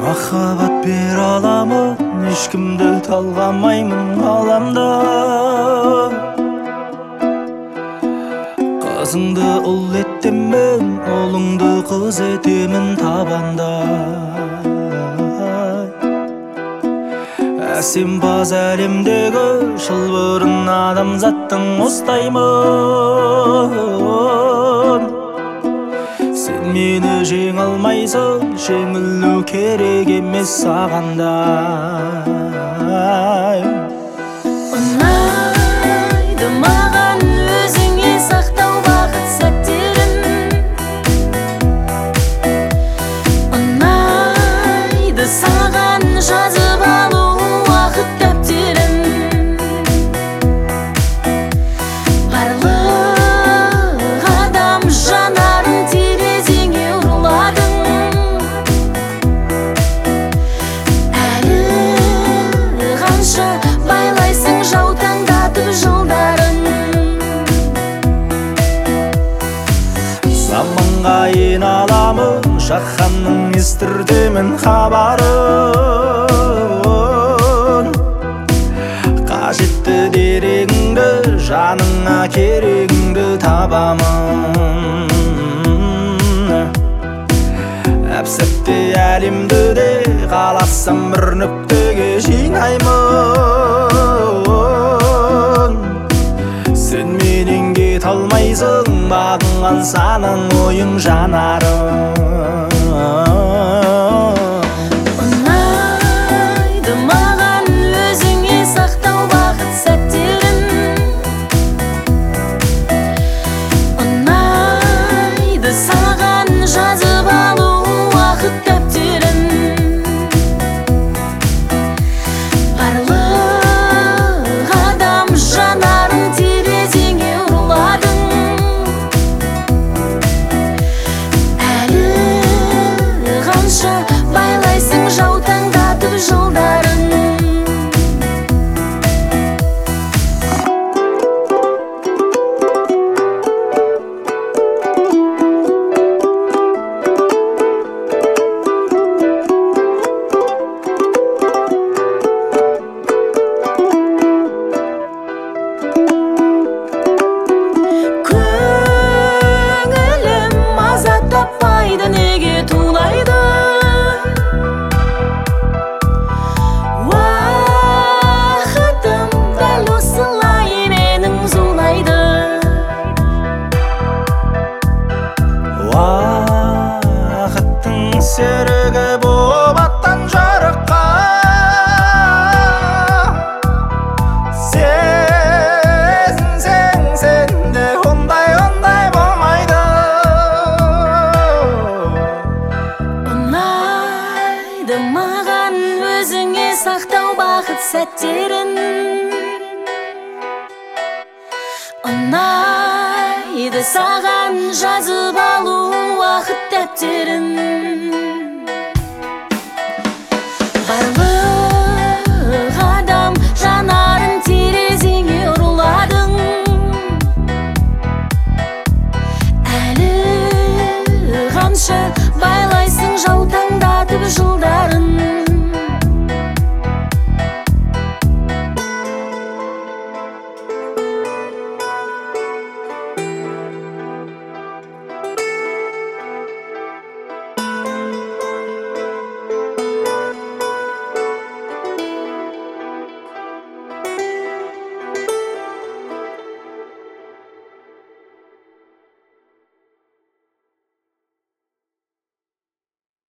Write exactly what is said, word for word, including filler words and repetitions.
Махаббат бер аламын, ешкімді талғамаймын ғаламда. Қызыңды ұл етемін, ұлыңды қыз етемін табанда. Әсем баз әлемдегі шылбырын адамзаттың ұстаймын. Сен мені жең алмайсың, жеңілу керек емес сағанда. Ұнайды маған өзіңе сақтау бақыт сәттерін. Ұнайды саған жазып алу уақыт дәптерін. Барлық адам жанарын терезеңе ұрладың. Әлі қанша байлайсың жаутаңдатып жылдарын. Заманға ен аламын, жаһанның естіртемін хабарын. Қажетті дерегіңді, жаныңа керегіңді табамын. Әп-сәтте әлемді де қаласам бір нүктеге жинаймын. Сен менен кете алмайсың, бағынған санаң ойың жанарың. Ұнайды маған өзіңе сақтау бақыт сәттерін. Ұнайды саған жазып алу уақыт дәптерін. Барлық адам жанарын терезеңе ұрладың. Әлі қанша байлайсың жаутаңдатып жылдарын. Көңілім маза таппайды, неге тулайды? Уақытым дәл осылай менің зулайды. Уақыттың серігі боп аттан жарыққа. Сезінсең сен де ондай ондай болмайды. Ұнайды маған өзіңе сақтау бақыт сәттерін. Ұнайды саған жазып